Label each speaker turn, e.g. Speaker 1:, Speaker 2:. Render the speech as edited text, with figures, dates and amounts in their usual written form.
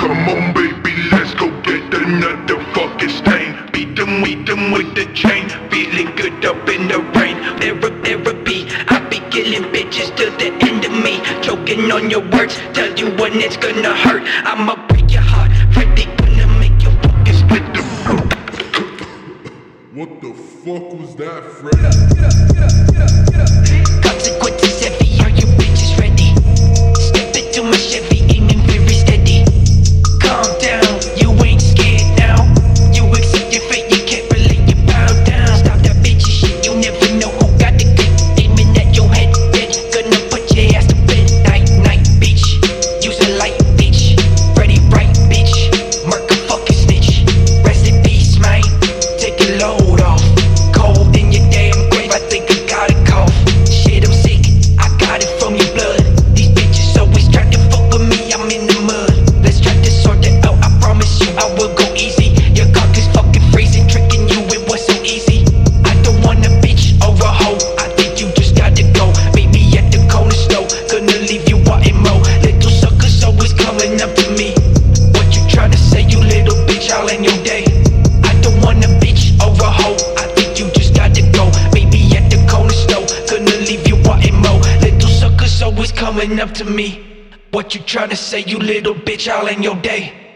Speaker 1: Come on, baby, let's go get another fucking stain. Beat them with the chain. Feeling good up in the rain. Therapy, I be killing bitches till the end of me. Choking on your words, tell you when it's gonna hurt. I'ma break your heart, Freddy gonna make you fucking split the fruit.
Speaker 2: What the fuck was that, Freddy?
Speaker 1: Consequences heavy, are you bitches ready? Step into my Chevy, aiming very steady. Calm down, you ain't scared now. You accept your fate, you can't relate, you bow down. Stop that bitchy shit, you never know who got the click. Aiming at your head, gonna put your ass to bed. Night, bitch, use a light, bitch. Freddy right, bitch, murk a fucking snitch. Rest in peace, man, take a load off. Cold in your damn grave, I think I got a cough. Shit, I'm sick, I got it from your blood. These bitches always try to fuck with me, I'm in the mud. Let's try to sort it out, I promise you I will go easy. Your cock is fucking freezing, tricking you, it was so easy. I don't want a bitch or a hoe, I think you just gotta go. Baby at the corner store, gonna leave you out in mo. Little suckers always coming up to me. What you tryna say, you little bitch, all in your day? I don't want a bitch or a hoe, I think you just gotta go. Baby at the corner store, gonna leave you out in mo. Little suckers always coming up to me. What you tryna say, you little bitch, all in your day?